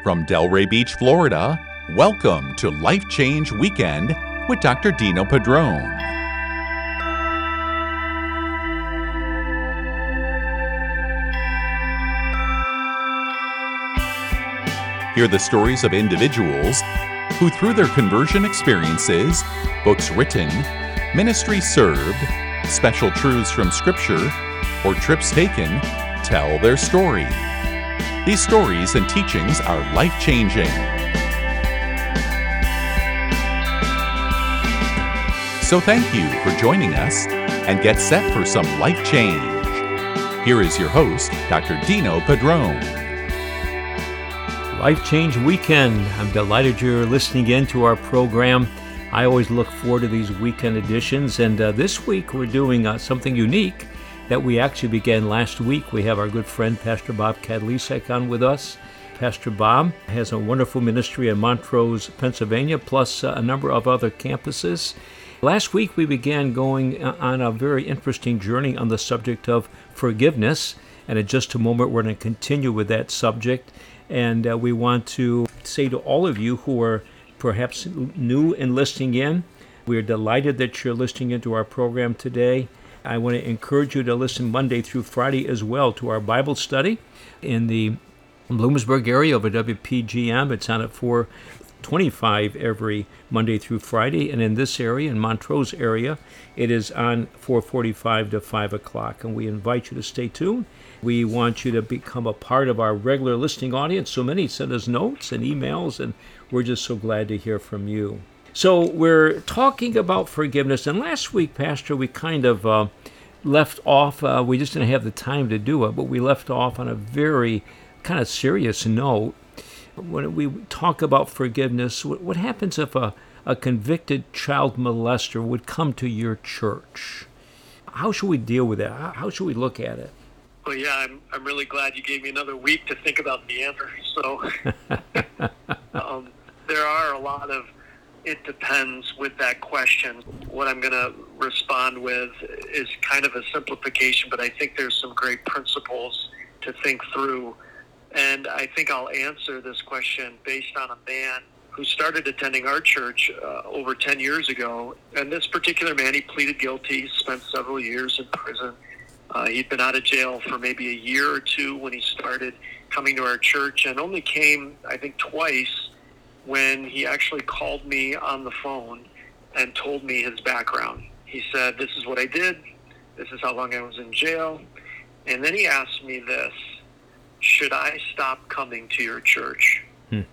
From Delray Beach, Florida, welcome to Life Change Weekend with Dr. Dino Padrone. Hear the stories of individuals who, through their conversion experiences, books written, ministry served, special truths from Scripture, or trips taken, tell their story. These stories and teachings are life-changing. So thank you for joining us and get set for some life change. Here is your host, Dr. Dino Padrone. Life Change Weekend. I'm delighted you're listening in to our program. I always look forward to these weekend editions, and this week we're doing something unique that we actually began last week. We have our good friend Pastor Bob Kadlisek on with us. Pastor Bob has a wonderful ministry in Montrose, Pennsylvania, plus a number of other campuses. Last week we began going on a very interesting journey on the subject of forgiveness, and in just a moment we're going to continue with that subject. And we want to say to all of you who are perhaps new and listening in, we are delighted that you're listening into our program today. I want to encourage you to listen Monday through Friday as well to our Bible study in the Bloomsburg area over WPGM. It's on at 4:25 every Monday through Friday. And in this area, in Montrose area, it is on 4:45 to 5 o'clock. And we invite you to stay tuned. We want you to become a part of our regular listening audience. So many send us notes and emails, and we're just so glad to hear from you. So we're talking about forgiveness, and last week, Pastor, we kind of left off, we just didn't have the time to do it, but we left off on a very kind of serious note. When we talk about forgiveness, what happens if a convicted child molester would come to your church? How should we deal with that? How should we look at it? Well, yeah, I'm really glad you gave me another week to think about the answer. So there are a lot of it depends with that question. What I'm going to respond with is kind of a simplification, but I think there's some great principles to think through. And I think I'll answer this question based on a man who started attending our church over 10 years ago. And this particular man, he pleaded guilty, spent several years in prison. He'd been out of jail for maybe a year or two when he started coming to our church, and only came, I think, twice when he actually called me on the phone and told me his background. He said, "This is what I did. This is how long I was in jail." And then he asked me this: should I stop coming to your church?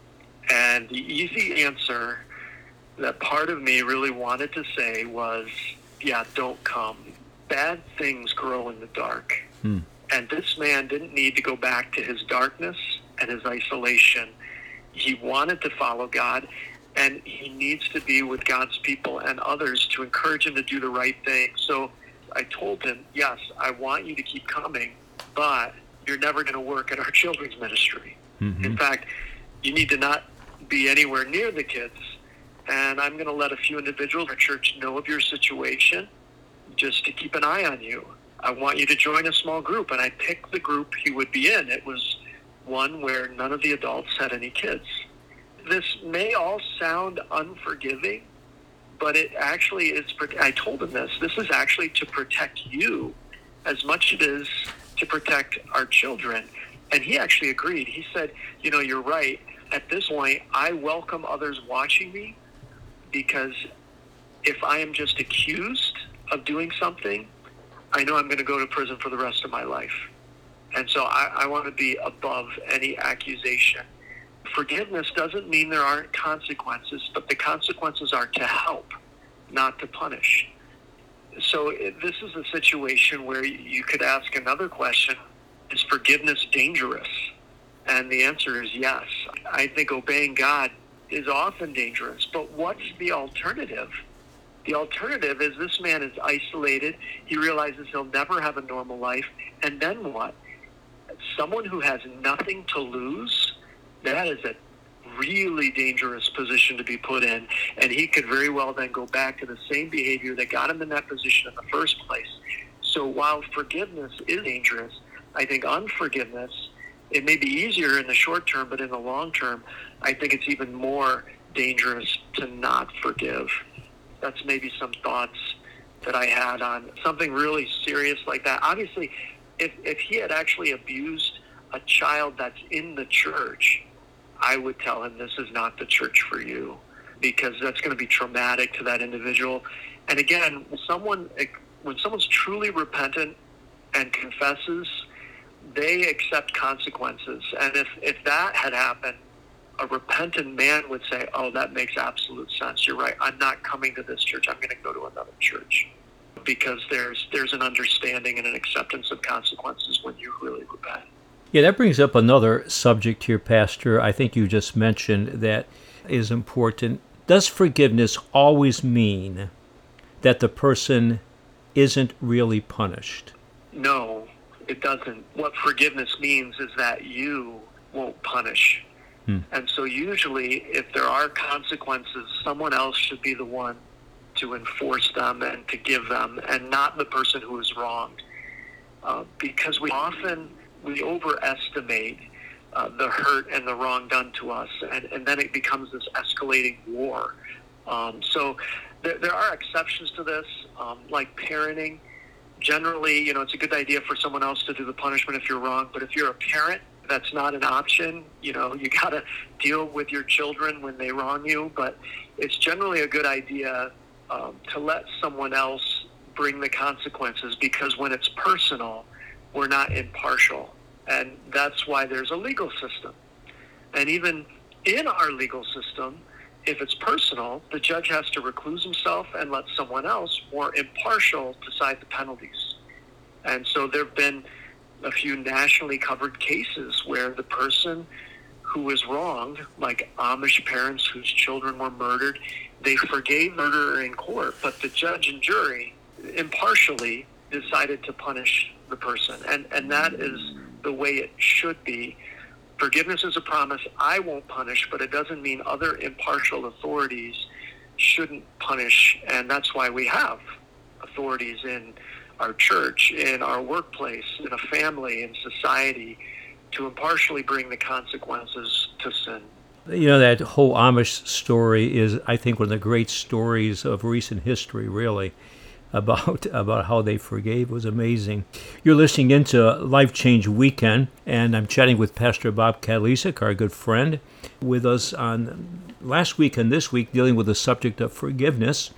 And the easy answer that part of me really wanted to say was, yeah, don't come. Bad things grow in the dark. And this man didn't need to go back to his darkness and his isolation. He wanted to follow God, and he needs to be with God's people and others to encourage him to do the right thing. So I told him, yes, I want you to keep coming, but you're never going to work at our children's ministry. In fact, you need to not be anywhere near the kids. And I'm going to let a few individuals in our church know of your situation just to keep an eye on you. I want you to join a small group. And I picked the group he would be in. It was one where none of the adults had any kids. This may all sound unforgiving, but it actually is. I told him this is actually to protect you as much as it is to protect our children. And he actually agreed. He said, you're right. At this point, I welcome others watching me, because if I am just accused of doing something, I know I'm going to go to prison for the rest of my life. And so I want to be above any accusation. Forgiveness doesn't mean there aren't consequences, but the consequences are to help, not to punish. So this is a situation where you could ask another question: is forgiveness dangerous? And the answer is yes. I think obeying God is often dangerous, but what's the alternative? The alternative is this man is isolated. He realizes he'll never have a normal life. And then what? Someone who has nothing to lose, that is a really dangerous position to be put in. And he could very well then go back to the same behavior that got him in that position in the first place. So while forgiveness is dangerous, I think unforgiveness it may be easier in the short term, but in the long term, I think it's even more dangerous to not forgive. That's maybe some thoughts that I had on something really serious like that. Obviously, if he had actually abused a child that's in the church, I would tell him this is not the church for you, because that's going to be traumatic to that individual. And again, when someone's truly repentant and confesses, they accept consequences. And if that had happened, a repentant man would say, oh, that makes absolute sense. You're right. I'm not coming to this church. I'm going to go to another church. Because there's an understanding and an acceptance of consequences when you really repent. Yeah, that brings up another subject here, Pastor. I think you just mentioned that is important. Does forgiveness always mean that the person isn't really punished? No, it doesn't. What forgiveness means is that you won't punish. And so usually, if there are consequences, someone else should be the one to enforce them and to give them, and not the person who is wronged. Because we overestimate the hurt and the wrong done to us, and then it becomes this escalating war. So there are exceptions to this, like parenting. Generally, it's a good idea for someone else to do the punishment if you're wrong, but if you're a parent, that's not an option. You got to deal with your children when they wrong you, but it's generally a good idea to let someone else bring the consequences, because when it's personal, we're not impartial. And that's why there's a legal system. And even in our legal system, if it's personal, the judge has to recluse himself and let someone else, more impartial, decide the penalties. And so there have been a few nationally covered cases where the person who was wronged, like Amish parents whose children were murdered, they forgave murder in court, but the judge and jury impartially decided to punish the person. And that is the way it should be. Forgiveness is a promise. I won't punish, but it doesn't mean other impartial authorities shouldn't punish. And that's why we have authorities in our church, in our workplace, in a family, in society, to impartially bring the consequences to sin. That whole Amish story is, I think, one of the great stories of recent history, really, about how they forgave. It was amazing. You're listening into Life Change Weekend, and I'm chatting with Pastor Bob Kadlec, our good friend, with us on last week and this week, dealing with the subject of forgiveness.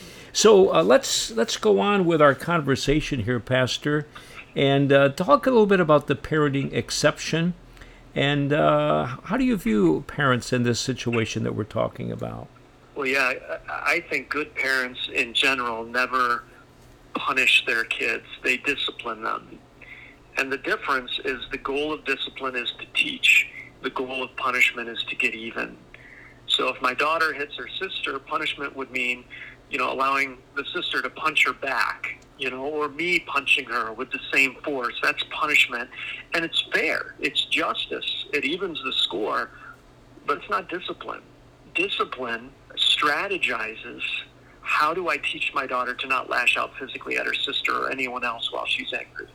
So let's go on with our conversation here, Pastor, and talk a little bit about the parenting exception. And how do you view parents in this situation that we're talking about? Well, yeah, I think good parents in general never punish their kids. They discipline them. And the difference is the goal of discipline is to teach. The goal of punishment is to get even. So if my daughter hits her sister, punishment would mean, allowing the sister to punch her back, or me punching her with the same force. That's punishment. And it's fair. It's justice. It evens the score, but it's not discipline. Discipline strategizes, how do I teach my daughter to not lash out physically at her sister or anyone else while she's angry?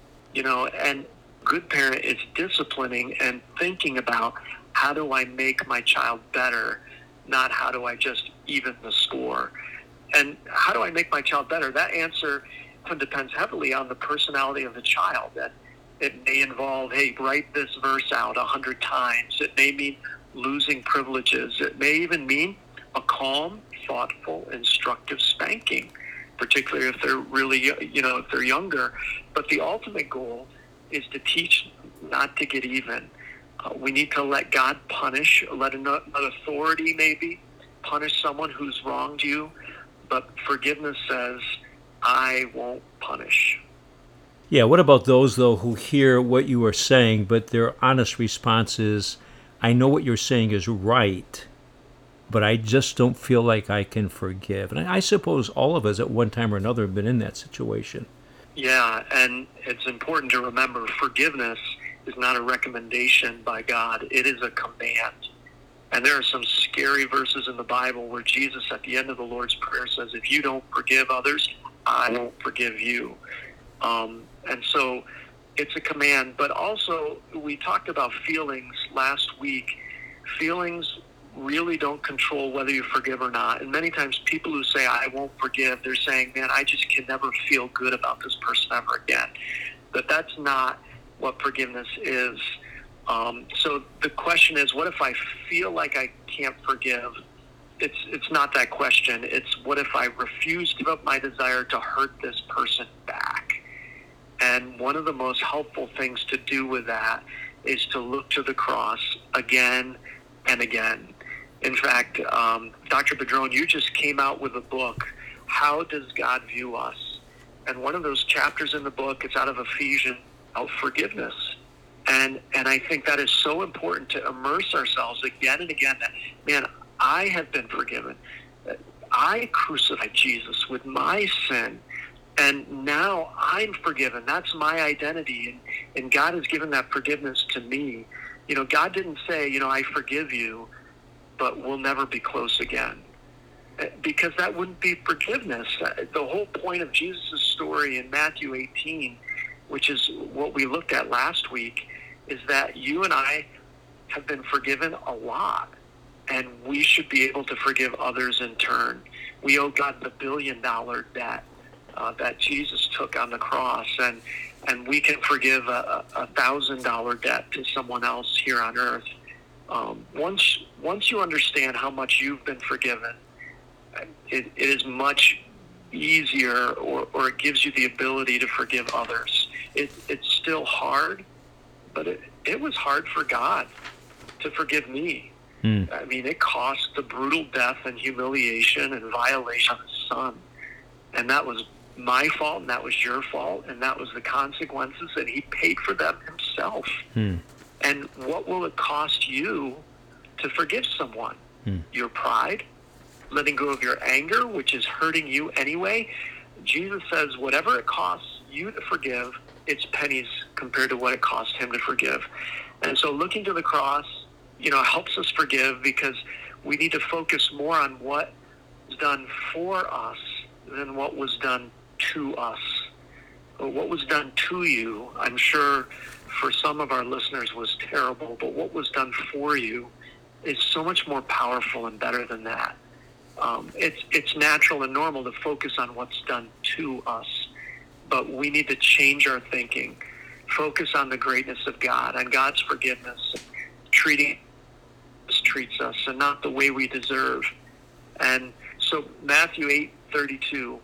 And good parent is disciplining and thinking about, how do I make my child better, not how do I just even the score. And how do I make my child better? That answer depends heavily on the personality of the child. And it may involve, hey, write this verse out 100 times. It may mean losing privileges. It may even mean a calm, thoughtful, instructive spanking, particularly if they're really, if they're younger. But the ultimate goal is to teach not to get even. We need to let God punish, let an authority maybe punish someone who's wronged you. But forgiveness says, I won't punish. Yeah, what about those, though, who hear what you are saying, but their honest response is, I know what you're saying is right, but I just don't feel like I can forgive. And I suppose all of us at one time or another have been in that situation. Yeah, and it's important to remember forgiveness is not a recommendation by God. It is a command. And there are some scary verses in the Bible where Jesus at the end of the Lord's Prayer says, if you don't forgive others, I won't forgive you. And so it's a command. But also, we talked about feelings last week. Feelings really don't control whether you forgive or not. And many times people who say, I won't forgive, they're saying, man, I just can never feel good about this person ever again. But that's not what forgiveness is. So the question is, what if I feel like I can't forgive? It's not that question. It's, what if I refuse to give up my desire to hurt this person back? And one of the most helpful things to do with that is to look to the cross again and again. In fact, Dr. Padron, you just came out with a book, How Does God View Us? And one of those chapters in the book, it's out of Ephesians, about forgiveness. And I think that is so important to immerse ourselves again and again that, man, I have been forgiven. I crucified Jesus with my sin, and now I'm forgiven. That's my identity, and God has given that forgiveness to me. You know, God didn't say, you know, I forgive you, but we'll never be close again. Because that wouldn't be forgiveness. The whole point of Jesus' story in Matthew 18, which is what we looked at last week, is that you and I have been forgiven a lot, and we should be able to forgive others in turn. We owe God the $1 billion debt that Jesus took on the cross, and we can forgive a $1,000 debt to someone else here on earth. Once you understand how much you've been forgiven, it is much easier, or it gives you the ability to forgive others. It's still hard, but it was hard for God to forgive me. I mean, it cost the brutal death and humiliation and violation of his son. And that was my fault, and that was your fault, and that was the consequences, and he paid for them himself. And what will it cost you to forgive someone? Your pride, letting go of your anger, which is hurting you anyway. Jesus says whatever it costs you to forgive, it's pennies compared to what it cost him to forgive. And so looking to the cross, you know, helps us forgive, because we need to focus more on what was done for us than what was done to us. What was done to you, I'm sure for some of our listeners, was terrible, but what was done for you is so much more powerful and better than that. It's natural and normal to focus on what's done to us, but we need to change our thinking, focus on the greatness of God, on God's forgiveness, treating us treats us, and not the way we deserve. And so Matthew 8:32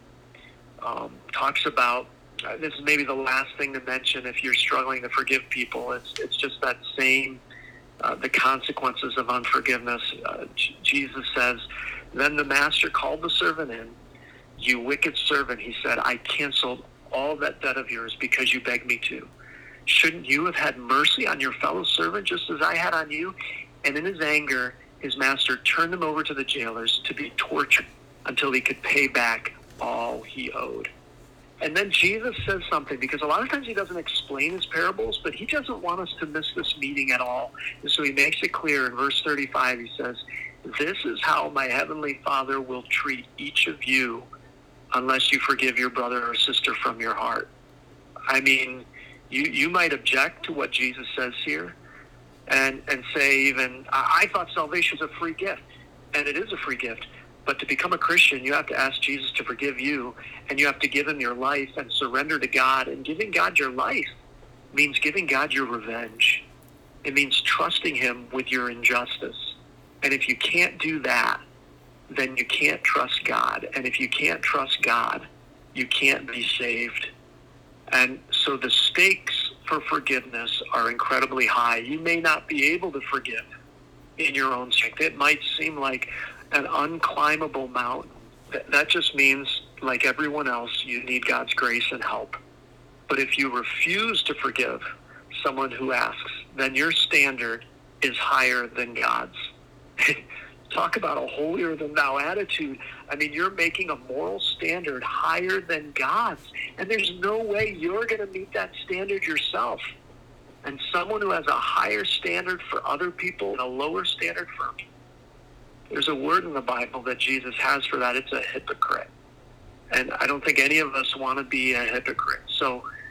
talks about, this is maybe the last thing to mention if you're struggling to forgive people. It's just that same, the consequences of unforgiveness. Jesus says, then the master called the servant in. You wicked servant, he said, I canceled all that debt of yours because you begged me to. Shouldn't you have had mercy on your fellow servant just as I had on you? And in his anger, his master turned him over to the jailers to be tortured until he could pay back all he owed. And then Jesus says something, because a lot of times he doesn't explain his parables, but he doesn't want us to miss this meeting at all. And so he makes it clear in verse 35. He says, this is how my heavenly Father will treat each of you unless you forgive your brother or sister from your heart. I mean, you might object to what Jesus says here and say even, I thought salvation was a free gift. And it is a free gift. But to become a Christian, you have to ask Jesus to forgive you, and you have to give him your life and surrender to God. And giving God your life means giving God your revenge. It means trusting him with your injustice. And if you can't do that, then you can't trust God. And if you can't trust God, you can't be saved. And so the stakes for forgiveness are incredibly high. You may not be able to forgive in your own strength. It might seem like an unclimbable mountain. That just means, like everyone else, you need God's grace and help. But if you refuse to forgive someone who asks, then your standard is higher than God's. Talk about a holier-than-thou attitude. I mean, you're making a moral standard higher than God's. And there's no way you're going to meet that standard yourself. And someone who has a higher standard for other people and a lower standard for me, there's a word in the Bible that Jesus has for that. It's a hypocrite. And I don't think any of us want to be a hypocrite. So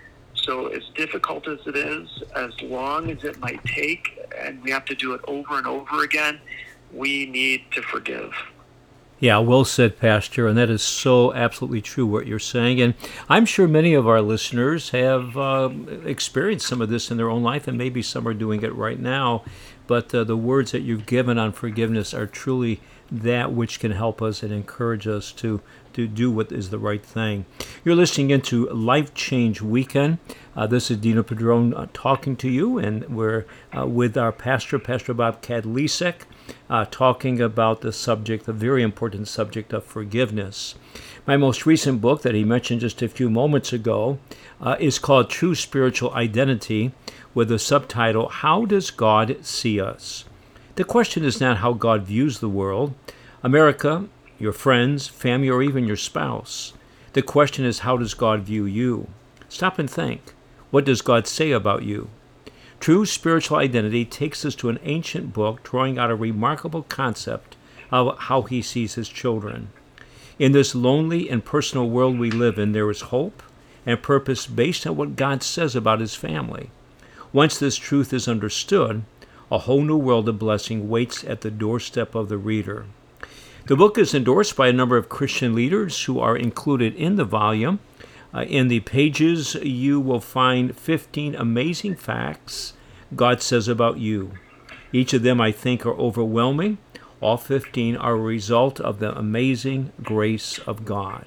So as difficult as it is, as long as it might take, and we have to do it over and over again, we need to forgive. Yeah, well said, Pastor, and that is so absolutely true what you're saying. And I'm sure many of our listeners have experienced some of this in their own life, and maybe some are doing it right now. But the words that you've given on forgiveness are truly that which can help us and encourage us to do what is the right thing. You're listening into Life Change Weekend. This is Dino Padron talking to you, and we're with our pastor, Pastor Bob Kadlec, talking about the subject, the very important subject of forgiveness. My most recent book that he mentioned just a few moments ago is called True Spiritual Identity, with the subtitle, How Does God See Us? The question is not how God views the world, America, your friends, family, or even your spouse. The question is, how does God view you? Stop and think. What does God say about you? True Spiritual Identity takes us to an ancient book drawing out a remarkable concept of how he sees his children. In this lonely and personal world we live in, there is hope and purpose based on what God says about his family. Once this truth is understood, a whole new world of blessing waits at the doorstep of the reader. The book is endorsed by a number of Christian leaders who are included in the volume. In the pages, you will find 15 amazing facts God says about you. Each of them, I think, are overwhelming. All 15 are a result of the amazing grace of God.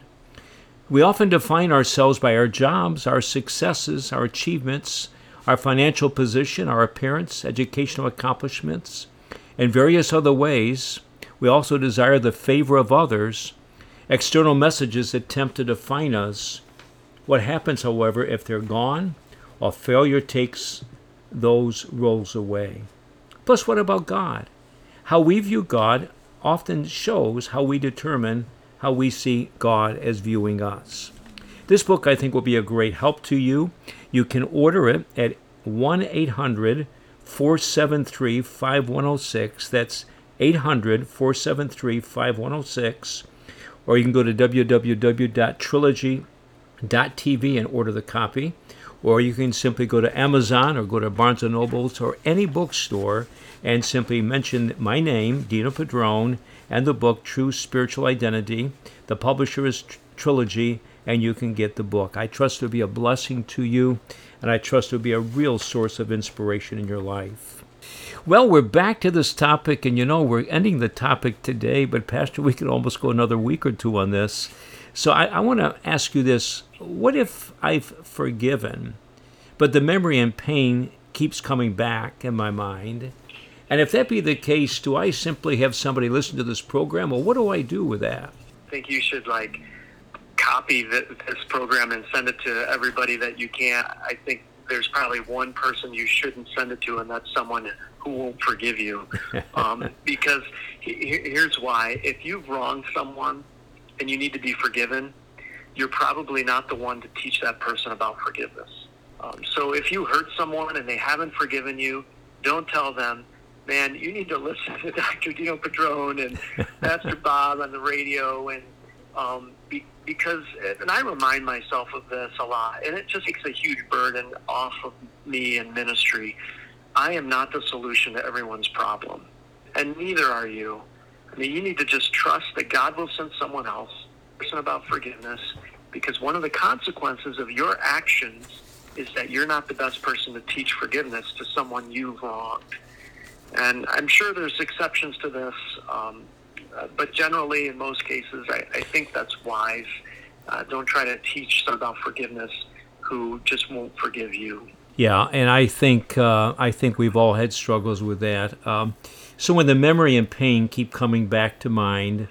We often define ourselves by our jobs, our successes, our achievements, our financial position, our appearance, educational accomplishments, and various other ways. We also desire the favor of others. External messages attempt to define us. What happens, however, if they're gone or failure takes those roles away? Plus, what about God? How we view God often shows how we determine how we see God as viewing us. This book, I think, will be a great help to you. You can order it at 1-800-473-5106. That's 800-473-5106. Or you can go to www.trilogy.tv and order the copy. Or you can simply go to Amazon or go to Barnes & Nobles or any bookstore and simply mention my name, Dino Padron, and the book True Spiritual Identity. The publisher is Trilogy, and you can get the book. I trust it will be a blessing to you, and I trust it will be a real source of inspiration in your life. Well, we're back to this topic, and we're ending the topic today, but Pastor, we could almost go another week or two on this. So I want to ask you this. What if I've forgiven, but the memory and pain keeps coming back in my mind? And if that be the case, do I simply have somebody listen to this program, or what do I do with that? I think you should copy this program and send it to everybody that you can. I think there's probably one person you shouldn't send it to, and that's someone who won't forgive you. Because here's why. If you've wronged someone and you need to be forgiven, you're probably not the one to teach that person about forgiveness. So if you hurt someone and they haven't forgiven you, don't tell them, man, you need to listen to Dr. Dino Padron and Pastor Bob on the radio, and because, and I remind myself of this a lot, and it just takes a huge burden off of me in ministry. I am not the solution to everyone's problem, and neither are you. I mean, you need to just trust that God will send someone else, person about forgiveness, because one of the consequences of your actions is that you're not the best person to teach forgiveness to someone you've wronged. And I'm sure there's exceptions to this, but generally, in most cases, I think that's wise. Don't try to teach someone about forgiveness who just won't forgive you. Yeah, and I think we've all had struggles with that. So when the memory and pain keep coming back to mind,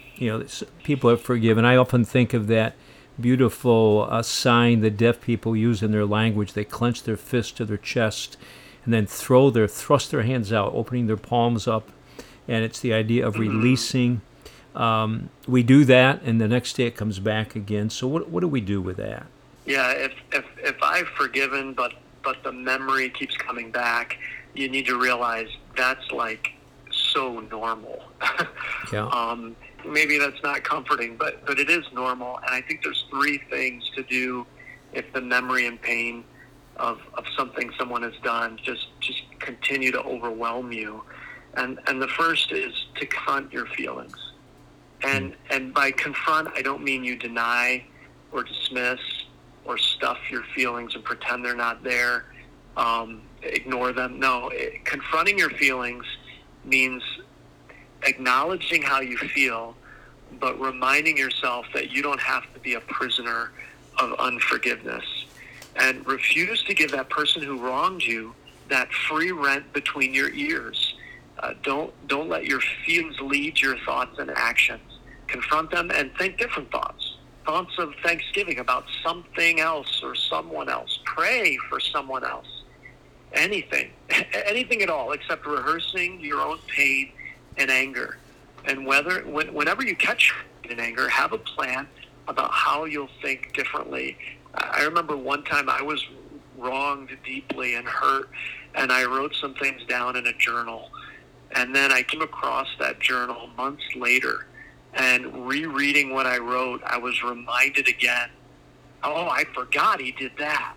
people have forgiven. I often think of that beautiful sign the deaf people use in their language. They clench their fist to their chest and then thrust their hands out, opening their palms up. And it's the idea of releasing. We do that, and the next day it comes back again. So what do we do with that? Yeah, if I've forgiven, but the memory keeps coming back, you need to realize that's so normal. Yeah. Maybe that's not comforting, but it is normal. And I think there's three things to do if the memory and pain of something someone has done just continue to overwhelm you. And the first is to confront your feelings. And by confront, I don't mean you deny or dismiss or stuff your feelings and pretend they're not there, ignore them. No, confronting your feelings means acknowledging how you feel, but reminding yourself that you don't have to be a prisoner of unforgiveness. And refuse to give that person who wronged you that free rent between your ears. Don't let your feelings lead your thoughts and actions. Confront them and think different thoughts. Thoughts of thanksgiving about something else or someone else. Pray for someone else. Anything at all, except rehearsing your own pain and anger. And whenever you catch in anger, have a plan about how you'll think differently. I remember one time I was wronged deeply and hurt, and I wrote some things down in a journal. And then I came across that journal months later, and rereading what I wrote, I was reminded again, oh, I forgot he did that.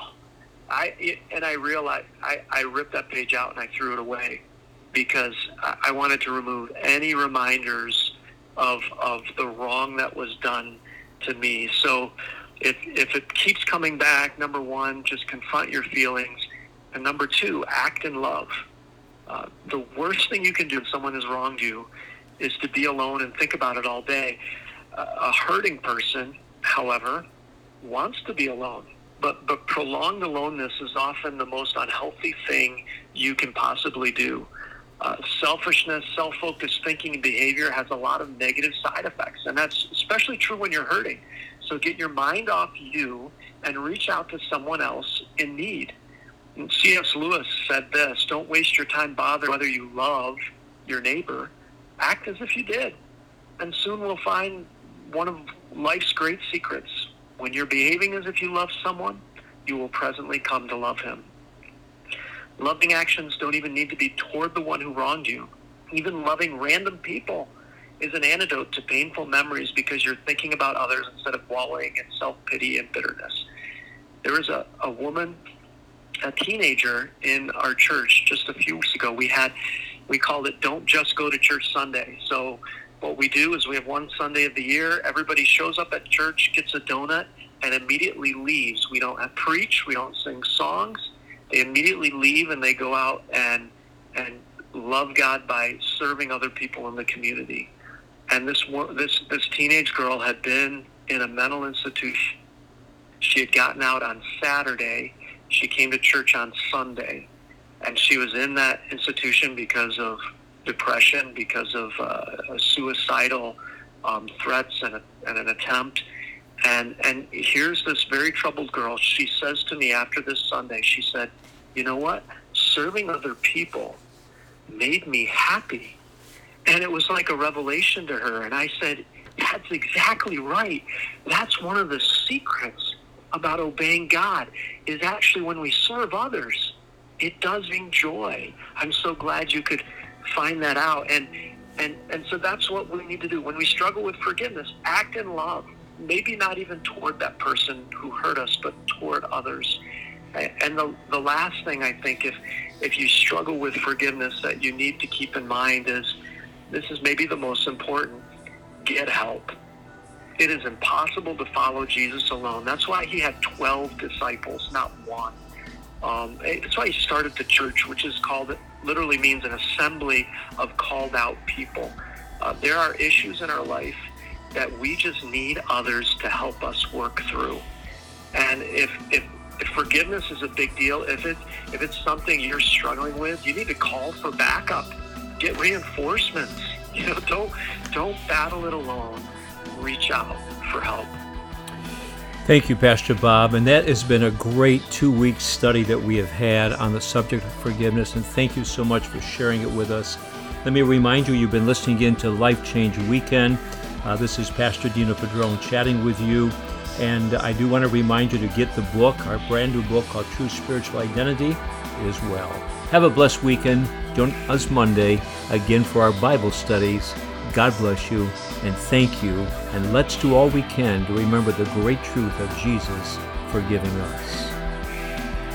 I realized I ripped that page out and I threw it away because I wanted to remove any reminders of the wrong that was done to me. So if it keeps coming back, number one, just confront your feelings. And number two, act in love. The worst thing you can do if someone has wronged you is to be alone and think about it all day. A hurting person, however, wants to be alone. But prolonged aloneness is often the most unhealthy thing you can possibly do. Selfishness, self-focused thinking and behavior has a lot of negative side effects, and that's especially true when you're hurting. So get your mind off you and reach out to someone else in need. And C.S. Lewis said this, don't waste your time bothering whether you love your neighbor. Act as if you did, and soon we'll find one of life's great secrets. When you're behaving as if you love someone, you will presently come to love him. Loving actions don't even need to be toward the one who wronged you. Even loving random people is an antidote to painful memories because you're thinking about others instead of wallowing in self-pity and bitterness. There was a woman, a teenager in our church just a few weeks ago. We called it Don't Just Go to Church Sunday. So what we do is we have one Sunday of the year, everybody shows up at church, gets a donut, and immediately leaves. We don't preach, we don't sing songs. They immediately leave and they go out and love God by serving other people in the community. And this teenage girl had been in a mental institution. She had gotten out on Saturday. She came to church on Sunday. And she was in that institution because of depression, because of suicidal threats and an attempt. And here's this very troubled girl. She says to me after this Sunday, she said, you know what? Serving other people made me happy. And it was like a revelation to her. And I said, that's exactly right. That's one of the secrets about obeying God, is actually when we serve others, it does bring joy. I'm so glad you could find that out. And so that's what we need to do. When we struggle with forgiveness, act in love. Maybe not even toward that person who hurt us, but toward others. And the last thing I think, if you struggle with forgiveness, that you need to keep in mind is, this is maybe the most important, get help. It is impossible to follow Jesus alone. That's why he had 12 disciples, not one. That's why he started the church, which is called, literally means an assembly of called out people. There are issues in our life that we just need others to help us work through. And if forgiveness is a big deal, if it's something you're struggling with, you need to call for backup. Get reinforcements. Don't battle it alone. Reach out for help. Thank you, Pastor Bob. And that has been a great 2-week study that we have had on the subject of forgiveness. And thank you so much for sharing it with us. Let me remind you, you've been listening in to Life Change Weekend. This is Pastor Dino Padron chatting with you. And I do want to remind you to get the book, our brand new book called True Spiritual Identity, as well. Have a blessed weekend. Join us Monday again for our Bible studies. God bless you and thank you. And let's do all we can to remember the great truth of Jesus forgiving us.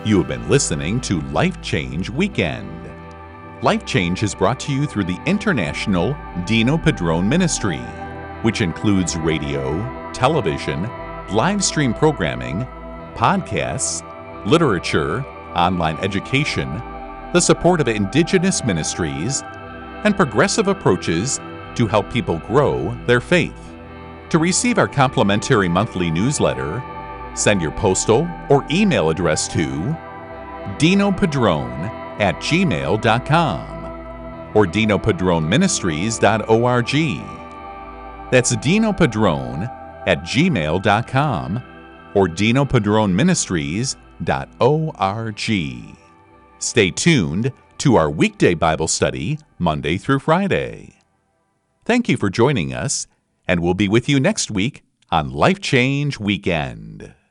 You have been listening to Life Change Weekend. Life Change is brought to you through the International Dino Padrone Ministry, which includes radio, television, live stream programming, podcasts, literature, online education, the support of indigenous ministries, and progressive approaches to help people grow their faith. To receive our complimentary monthly newsletter, send your postal or email address to dinopadrone@gmail.com or dinopadroneministries.org. That's dinopadrone@gmail.com or dinopadroneministries.org. Stay tuned to our weekday Bible study Monday through Friday. Thank you for joining us, and we'll be with you next week on Life Change Weekend.